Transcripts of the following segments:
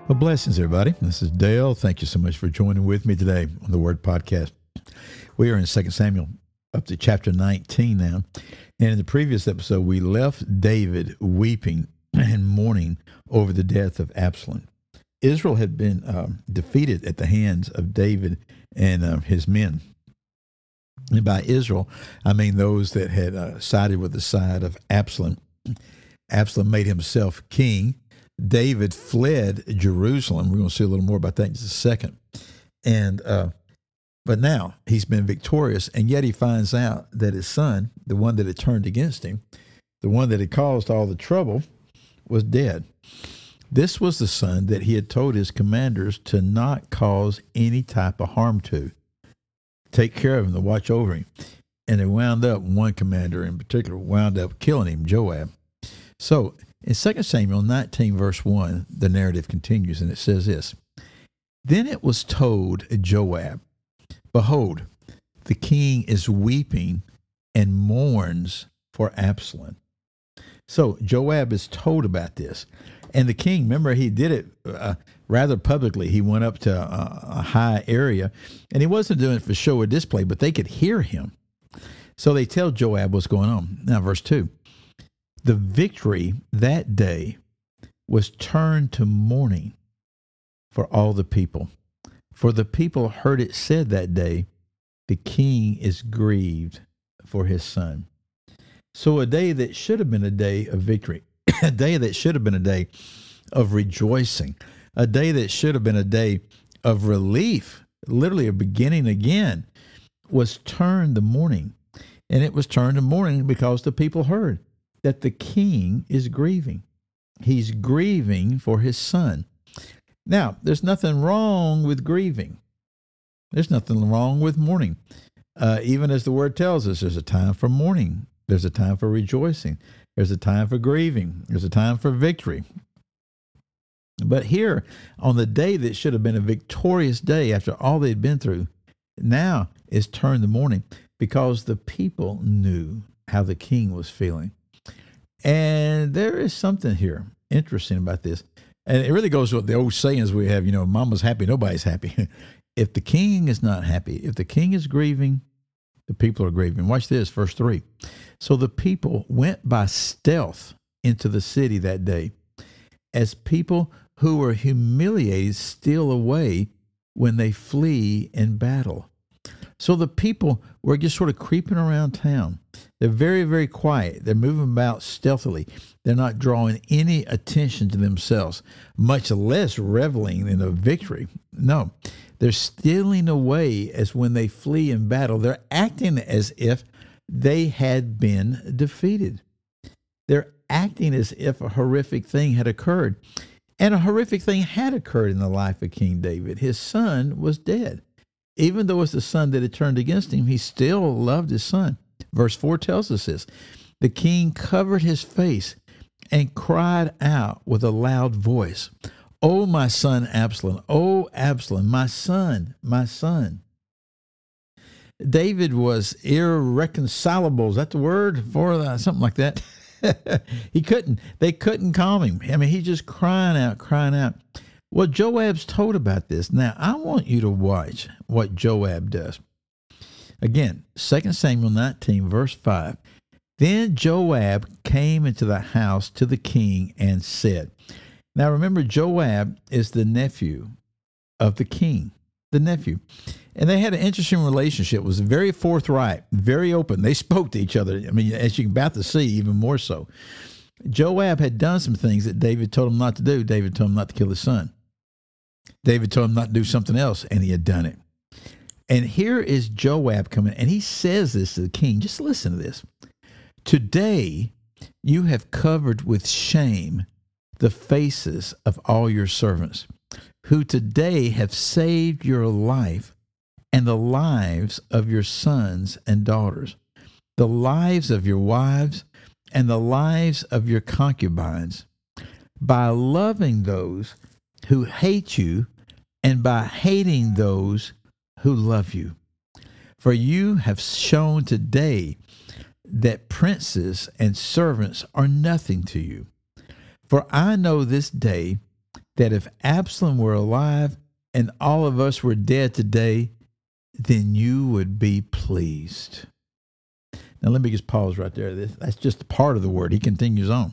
Well, blessings, everybody. This is Dale. Thank you so much for joining with me today on the Word Podcast. We are in 2 Samuel up to chapter 19 now. And in the previous episode, we left David weeping and mourning over the death of Absalom. Israel had been defeated at the hands of David and his men. And by Israel, I mean those that had sided with the side of Absalom. Absalom made himself king. David fled Jerusalem. We're going to see a little more about that in just a second. And but now he's been victorious, and yet he finds out that his son, the one that had turned against him, the one that had caused all the trouble, was dead. This was the son that he had told his commanders to not cause any type of harm to. Take care of him, to watch over him. And they wound up, one commander in particular, wound up killing him, Joab. So in 2 Samuel 19, verse 1, the narrative continues, and it says this: Then it was told Joab, Behold, the king is weeping and mourns for Absalom. So Joab is told about this. And the king, remember, he did it rather publicly. He went up to a high area, and he wasn't doing it for show or display, but they could hear him. So they tell Joab what's going on. Now, verse 2. The victory that day was turned to mourning for all the people. For the people heard it said that day, the king is grieved for his son. So a day that should have been a day of victory, a day that should have been a day of rejoicing, a day that should have been a day of relief, literally a beginning again, was turned to mourning. And it was turned to mourning because the people heard that the king is grieving. He's grieving for his son. Now, there's nothing wrong with grieving. There's nothing wrong with mourning. Even as the word tells us, there's a time for mourning. There's a time for rejoicing. There's a time for grieving. There's a time for victory. But here, on the day that should have been a victorious day after all they'd been through, now is turned to mourning because the people knew how the king was feeling. And there is something here interesting about this. And it really goes with the old sayings we have, mama's happy, nobody's happy. If the king is not happy, if the king is grieving, the people are grieving. Watch this, verse 3. So the people went by stealth into the city that day, as people who were humiliated steal away when they flee in battle. So the people were just sort of creeping around town. They're very, very quiet. They're moving about stealthily. They're not drawing any attention to themselves, much less reveling in a victory. No, they're stealing away as when they flee in battle. They're acting as if they had been defeated. They're acting as if a horrific thing had occurred. And a horrific thing had occurred in the life of King David. His son was dead. Even though it's the son that had turned against him, he still loved his son. Verse 4 tells us this. The king covered his face and cried out with a loud voice, "Oh, my son Absalom! Oh, Absalom, my son, my son!" David was irreconcilable. Is that the word for that? Something like that? They couldn't calm him. I mean, he's just crying out. Well, Joab's told about this. Now, I want you to watch what Joab does. Again, 2 Samuel 19, verse 5. Then Joab came into the house to the king and said. Now, remember, Joab is the nephew of the king, the nephew. And they had an interesting relationship. It was very forthright, very open. They spoke to each other. I mean, as you're about to see, even more so. Joab had done some things that David told him not to do. David told him not to kill his son. David told him not to do something else, and he had done it. And here is Joab coming, and he says this to the king. Just listen to this. Today you have covered with shame the faces of all your servants, who today have saved your life and the lives of your sons and daughters, the lives of your wives and the lives of your concubines, by loving those who hate you and by hating those who love you. For you have shown today that princes and servants are nothing to you. For I know this day that if Absalom were alive and all of us were dead today, then you would be pleased. Now, let me just pause right there. That's just a part of the word. He continues on.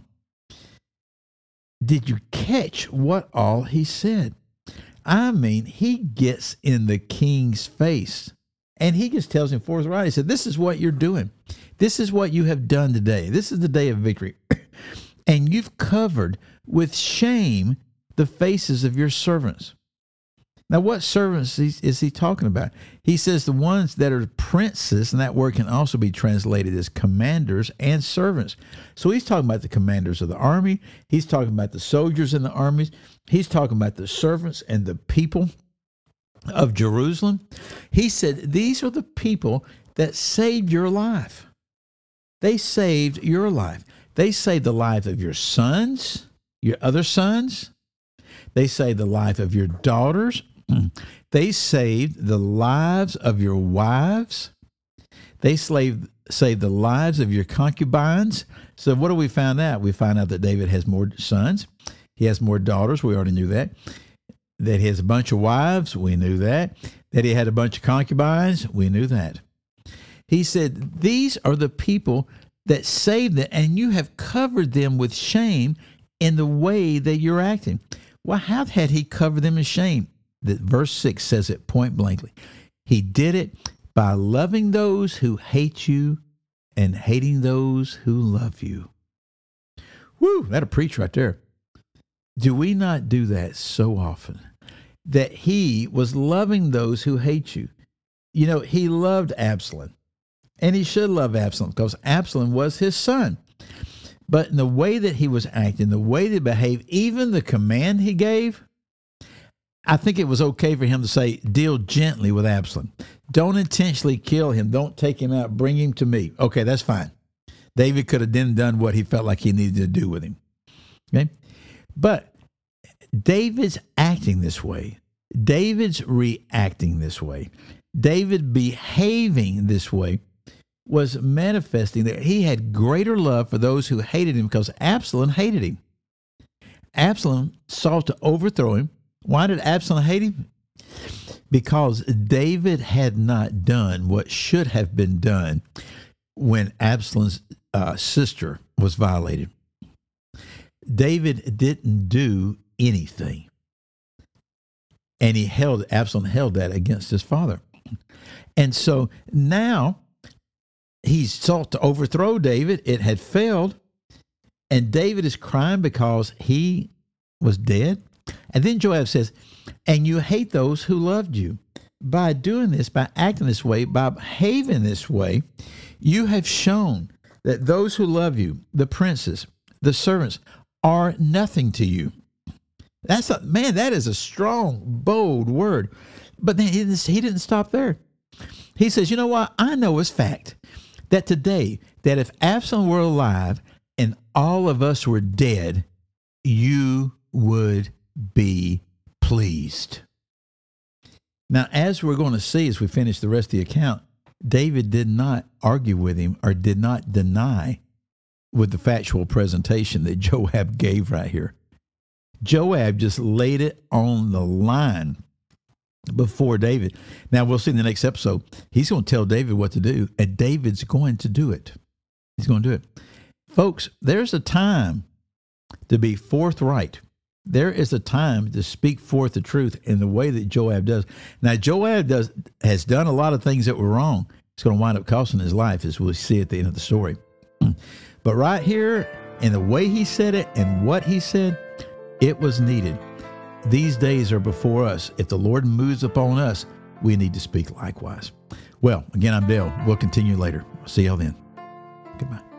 Did you catch what all he said? I mean, he gets in the king's face and he just tells him forthright. He said, this is what you're doing. This is what you have done today. This is the day of victory. And you've covered with shame the faces of your servants. Now, what servants is he talking about? He says the ones that are princes, and that word can also be translated as commanders and servants. So he's talking about the commanders of the army. He's talking about the soldiers in the armies. He's talking about the servants and the people of Jerusalem. He said, these are the people that saved your life. They saved your life. They saved the life of your sons, your other sons. They saved the life of your daughters. They saved the lives of your wives. They saved the lives of your concubines. So what do we find out? We find out that David has more sons. He has more daughters. We already knew that. That he has a bunch of wives. We knew that. That he had a bunch of concubines. We knew that. He said, these are the people that saved them, and you have covered them with shame in the way that you're acting. Well, how had he covered them in shame? That verse 6 says it point blankly. He did it by loving those who hate you and hating those who love you. Woo, that'll preach right there. Do we not do that so often? That he was loving those who hate you. You know, he loved Absalom. And he should love Absalom because Absalom was his son. But in the way that he was acting, the way that he behaved, even the command he gave, I think it was okay for him to say, deal gently with Absalom. Don't intentionally kill him. Don't take him out. Bring him to me. Okay, that's fine. David could have then done what he felt like he needed to do with him. Okay? But David's acting this way. David's reacting this way. David behaving this way was manifesting that he had greater love for those who hated him because Absalom hated him. Absalom sought to overthrow him. Why did Absalom hate him? Because David had not done what should have been done when Absalom's sister was violated. David didn't do anything. And Absalom held that against his father. And so now he sought to overthrow David. It had failed. And David is crying because he was dead. And then Joab says, and you hate those who loved you. By doing this, by acting this way, by behaving this way, you have shown that those who love you, the princes, the servants, are nothing to you. That is a strong, bold word. But then he didn't stop there. He says, you know what? I know as fact that today, that if Absalom were alive and all of us were dead, you would be pleased. Now, as we're going to see as we finish the rest of the account, David did not argue with him or did not deny with the factual presentation that Joab gave right here. Joab just laid it on the line before David. Now, we'll see in the next episode, he's going to tell David what to do, and David's going to do it. He's going to do it. Folks, there's a time to be forthright. There is a time to speak forth the truth in the way that Joab does. Now, Joab has done a lot of things that were wrong. It's going to wind up costing his life, as we'll see at the end of the story. But right here, in the way he said it and what he said, it was needed. These days are before us. If the Lord moves upon us, we need to speak likewise. Well, again, I'm Dale. We'll continue later. See y'all then. Goodbye.